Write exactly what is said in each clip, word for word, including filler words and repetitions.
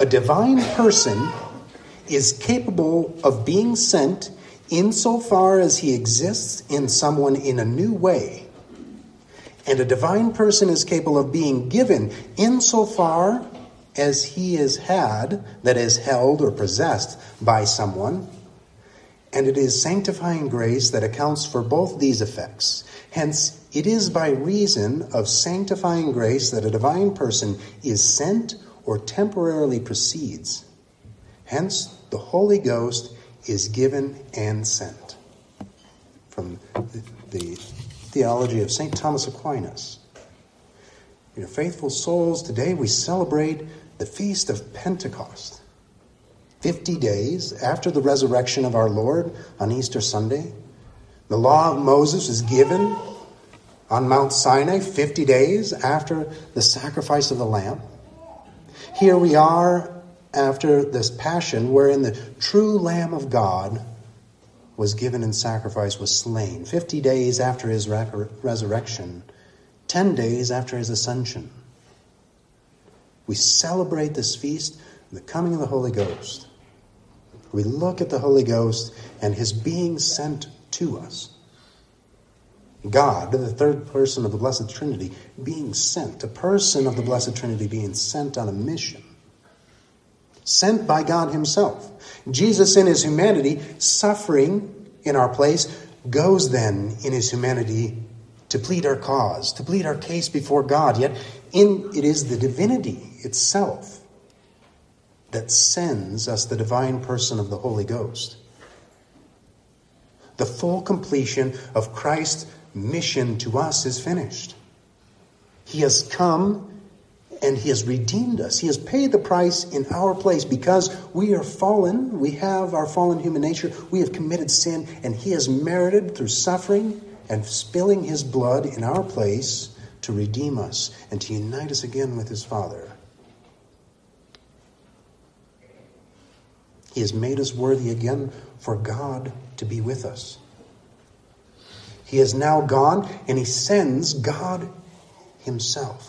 A divine person is capable of being sent insofar as he exists in someone in a new way. And a divine person is capable of being given insofar as he is had, that is, held or possessed by someone. And it is sanctifying grace that accounts for both these effects. Hence, it is by reason of sanctifying grace that a divine person is sent or temporarily proceeds. Hence, the Holy Ghost is given and sent. From the, the theology of Saint Thomas Aquinas. You know, faithful souls, today we celebrate the Feast of Pentecost. Fifty days after the resurrection of our Lord on Easter Sunday. The law of Moses is given on Mount Sinai fifty days after the sacrifice of the Lamb. Here we are after this passion wherein the true Lamb of God was given in sacrifice, was slain. Fifty days after his re- resurrection. Ten days after his ascension. We celebrate this feast, the coming of the Holy Ghost. We look at the Holy Ghost and his being sent to us. God, the third person of the Blessed Trinity, being sent. A person of the Blessed Trinity being sent on a mission. Sent by God himself. Jesus in his humanity, suffering in our place, goes then in his humanity to plead our cause, to plead our case before God. Yet in it is the divinity itself that sends us the divine person of the Holy Ghost. The full completion of Christ's mission to us is finished. He has come and he has redeemed us. He has paid the price in our place because we are fallen. We have our fallen human nature. We have committed sin, and he has merited through suffering and spilling his blood in our place to redeem us and to unite us again with his Father. He has made us worthy again for God to be with us. He is now gone, and he sends God himself.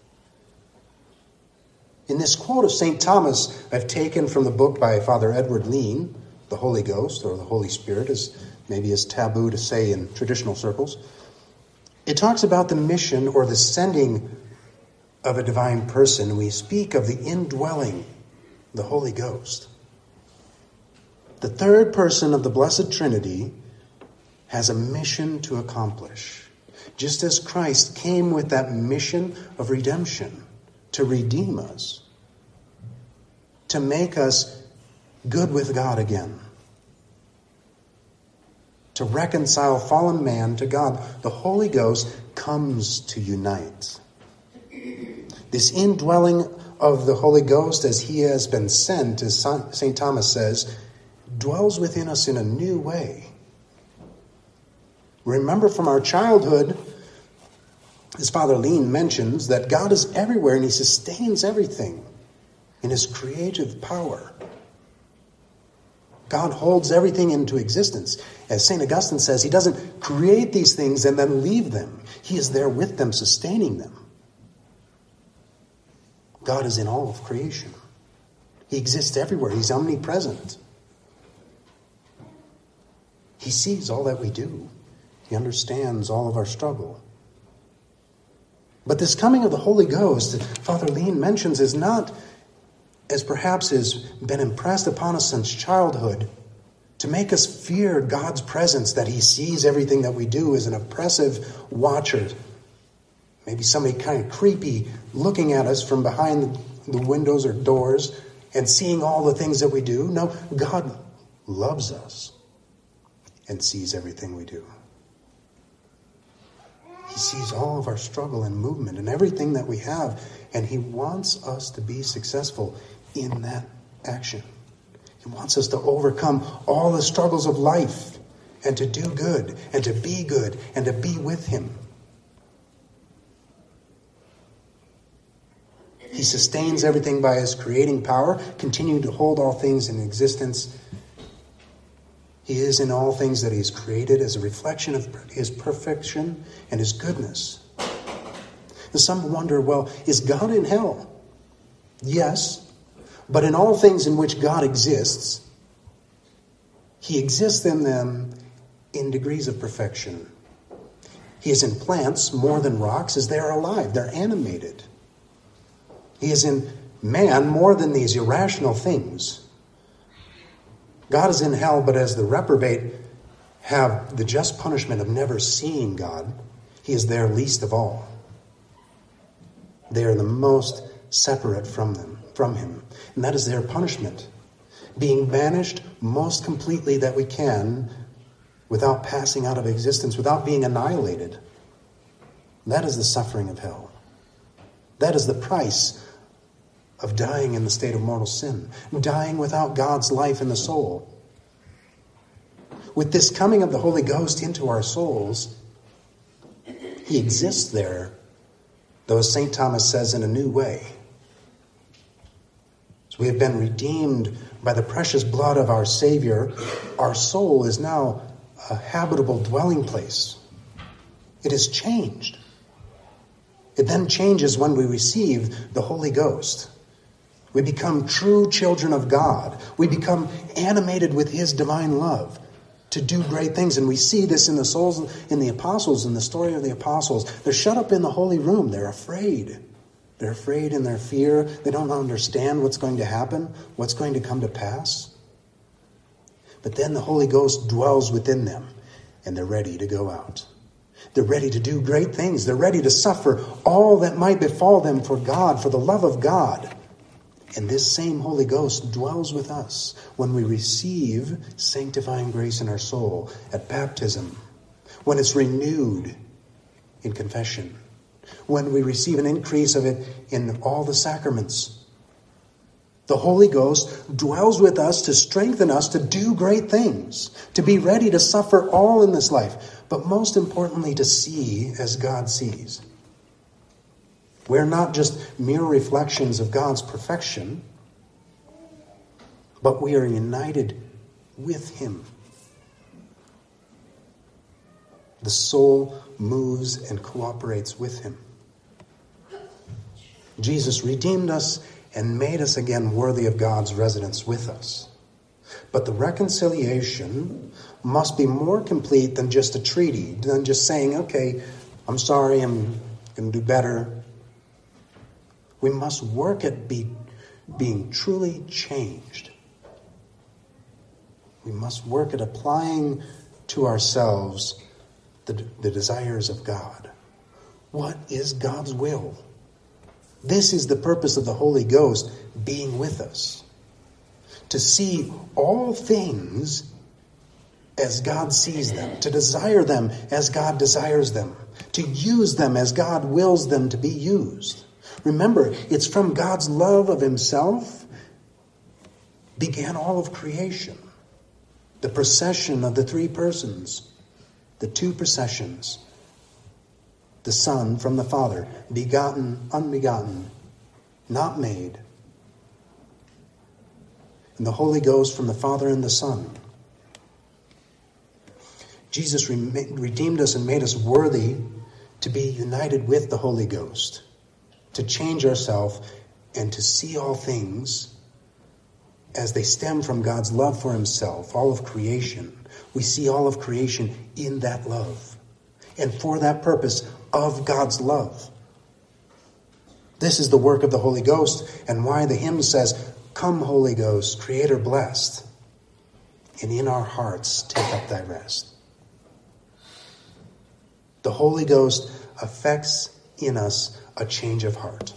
In this quote of Saint Thomas, I've taken from the book by Father Edward Lean, The Holy Ghost, or the Holy Spirit, as maybe is taboo to say in traditional circles. It talks about the mission or the sending of a divine person. We speak of the indwelling, the Holy Ghost. The third person of the Blessed Trinity has a mission to accomplish. Just as Christ came with that mission of redemption, to redeem us, to make us good with God again, to reconcile fallen man to God. The Holy Ghost comes to unite. This indwelling of the Holy Ghost as he has been sent, as Saint Thomas says, dwells within us in a new way. Remember from our childhood, as Father Lean mentions, that God is everywhere and he sustains everything in his creative power. God holds everything into existence. As Saint Augustine says, he doesn't create these things and then leave them. He is there with them, sustaining them. God is in all of creation. He exists everywhere. He's omnipresent. He sees all that we do. He understands all of our struggle. But this coming of the Holy Ghost, that Father Lean mentions, is not, as perhaps has been impressed upon us since childhood, to make us fear God's presence, that he sees everything that we do as an oppressive watcher. Maybe somebody kind of creepy looking at us from behind the windows or doors and seeing all the things that we do. No, God loves us and sees everything we do. He sees all of our struggle and movement and everything that we have, and he wants us to be successful in that action. He wants us to overcome all the struggles of life and to do good and to be good and to be with him. He sustains everything by his creating power, continuing to hold all things in existence. He is in all things that he has created as a reflection of his perfection and his goodness. And some wonder, well, is God in hell? Yes, But in all things in which God exists, he exists in them in degrees of perfection. He is in plants more than rocks, as they are alive. They're animated. He is in man more than these irrational things. God is in hell, but as the reprobate have the just punishment of never seeing God, he is there least of all. They are the most separate from them, from him. And that is their punishment. Being banished most completely that we can without passing out of existence, without being annihilated. That is the suffering of hell. That is the price of dying in the state of mortal sin. Dying without God's life in the soul. With this coming of the Holy Ghost into our souls, he exists there, though as Saint Thomas says, in a new way. As we have been redeemed by the precious blood of our Savior, our soul is now a habitable dwelling place. It is changed. It then changes when we receive the Holy Ghost. We become true children of God. We become animated with his divine love to do great things. And we see this in the souls, in the apostles, in the story of the apostles. They're shut up in the holy room. They're afraid. They're afraid in their fear. They don't understand what's going to happen, what's going to come to pass. But then the Holy Ghost dwells within them, and they're ready to go out. They're ready to do great things. They're ready to suffer all that might befall them for God, for the love of God. And this same Holy Ghost dwells with us when we receive sanctifying grace in our soul at baptism, when it's renewed in confession, when we receive an increase of it in all the sacraments. The Holy Ghost dwells with us to strengthen us to do great things, to be ready to suffer all in this life, but most importantly to see as God sees. We're not just mere reflections of God's perfection, but we are united with him. The soul moves and cooperates with him. Jesus redeemed us and made us again worthy of God's residence with us. But the reconciliation must be more complete than just a treaty, than just saying, okay, I'm sorry, I'm going to do better. We must work at be, being truly changed. We must work at applying to ourselves the, the desires of God. What is God's will? This is the purpose of the Holy Ghost being with us. To see all things as God sees them. To desire them as God desires them. To use them as God wills them to be used. Remember, it's from God's love of himself began all of creation. The procession of the three persons. The two processions. The Son from the Father, begotten, unbegotten, not made. And the Holy Ghost from the Father and the Son. Jesus redeemed us and made us worthy to be united with the Holy Ghost, to change ourselves and to see all things as they stem from God's love for himself, all of creation. We see all of creation in that love. And for that purpose of God's love. This is the work of the Holy Ghost and why the hymn says, "Come, Holy Ghost, Creator blessed, and in our hearts take up thy rest." The Holy Ghost affects in us a change of heart.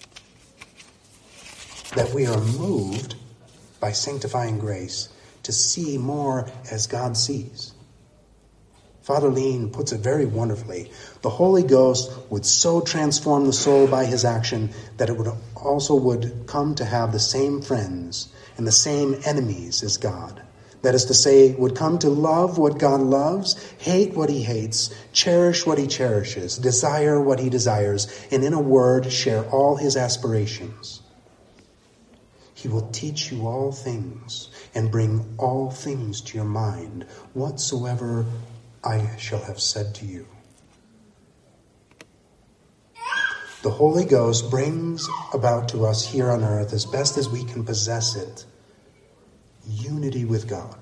That we are moved by sanctifying grace to see more as God sees. Father Lean puts it very wonderfully. The Holy Ghost would so transform the soul by his action that it would also would come to have the same friends and the same enemies as God. That is to say, would come to love what God loves, hate what he hates, cherish what he cherishes, desire what he desires, and in a word, share all his aspirations. He will teach you all things and bring all things to your mind, whatsoever I shall have said to you. the Holy Ghost brings about to us here on earth, as best as we can possess it, unity with God.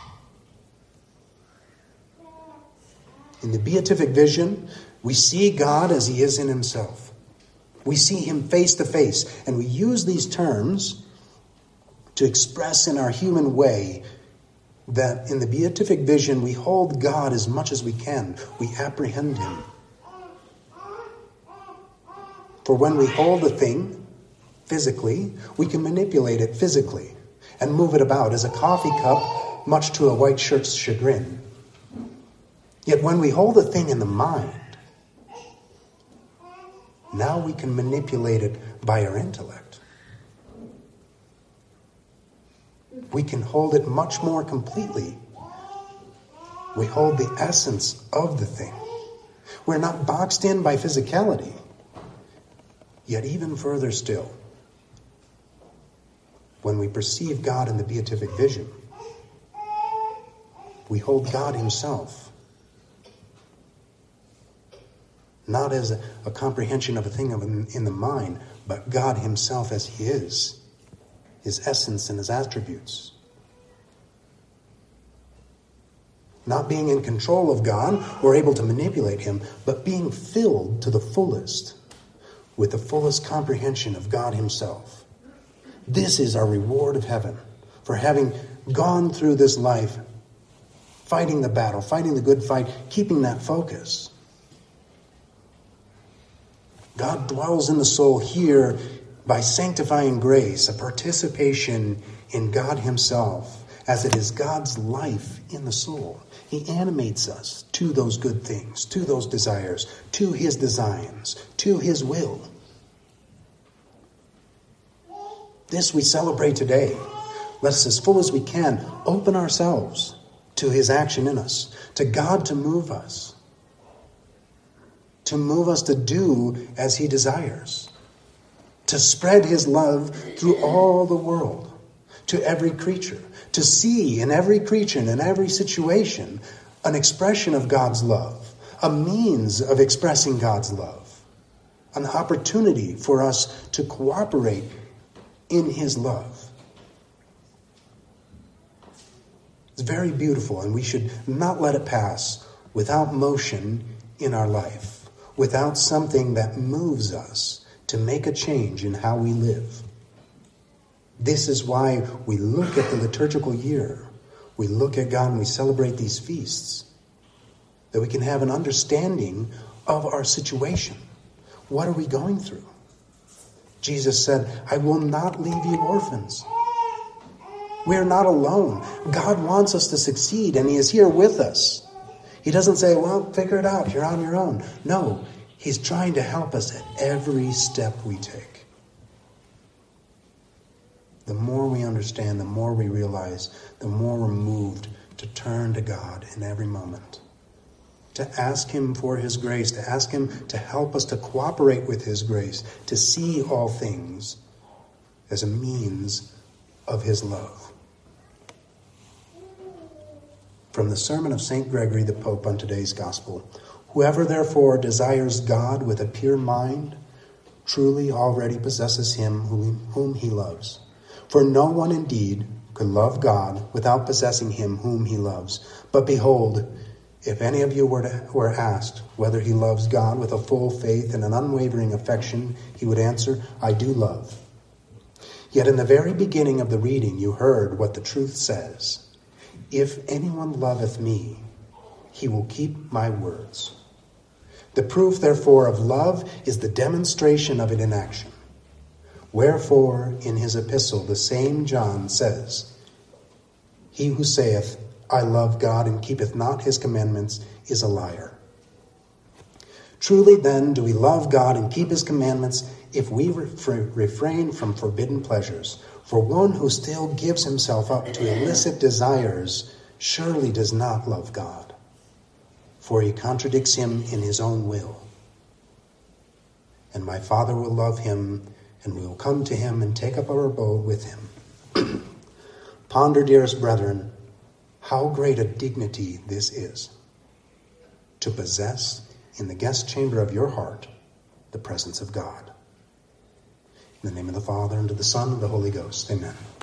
In the beatific vision, we see God as he is in himself. We see him face to face, and we use these terms to express in our human way that in the beatific vision we hold God as much as we can. We apprehend him. For when we hold a thing physically, we can manipulate it physically and move it about as a coffee cup, much to a white shirt's chagrin. Yet when we hold a thing in the mind, now we can manipulate it by our intellect. We can hold it much more completely. We hold the essence of the thing. We're not boxed in by physicality. Yet even further still, when we perceive God in the beatific vision, we hold God himself, not as a, a comprehension of a thing of in, in the mind, but God himself as he is, his essence and his attributes. Not being in control of God or able to manipulate him, but being filled to the fullest with the fullest comprehension of God himself. This is our reward of heaven for having gone through this life, fighting the battle, fighting the good fight, keeping that focus. God dwells in the soul here by sanctifying grace, a participation in God himself, as it is God's life in the soul. He animates us to those good things, to those desires, to his designs, to his will. This we celebrate today. Let us, as full as we can, open ourselves to his action in us, to God to move us, to move us to do as he desires, to spread his love through all the world, to every creature, to see in every creature and in every situation an expression of God's love, a means of expressing God's love, an opportunity for us to cooperate in his love. It's very beautiful, and we should not let it pass without motion in our life, without something that moves us to make a change in how we live. This is why we look at the liturgical year. We look at God and we celebrate these feasts, that we can have an understanding of our situation. What are we going through? Jesus said, I will not leave you orphans. We're not alone. God wants us to succeed, and he is here with us. He doesn't say, well, figure it out. You're on your own. No, he's trying to help us at every step we take. The more we understand, the more we realize, the more we're moved to turn to God in every moment, to ask him for his grace, to ask him to help us to cooperate with his grace, to see all things as a means of his love. From the sermon of Saint Gregory the Pope on today's gospel, whoever therefore desires God with a pure mind truly already possesses him whom he loves. For no one indeed could love God without possessing him whom he loves. But behold, if any of you were, to, were asked whether he loves God with a full faith and an unwavering affection, he would answer, I do love. Yet in the very beginning of the reading you heard what the truth says. If anyone loveth me, he will keep my words. The proof, therefore, of love is the demonstration of it in action. Wherefore, in his epistle, the same John says, He who saith, I love God and keepeth not his commandments is a liar. Truly then do we love God and keep his commandments if we refrain from forbidden pleasures. For one who still gives himself up to illicit desires surely does not love God, for he contradicts him in his own will. And my Father will love him, and we will come to him and take up our abode with him. Ponder, dearest brethren, how great a dignity this is, to possess in the guest chamber of your heart the presence of God. In the name of the Father, and of the Son, and of the Holy Ghost. Amen.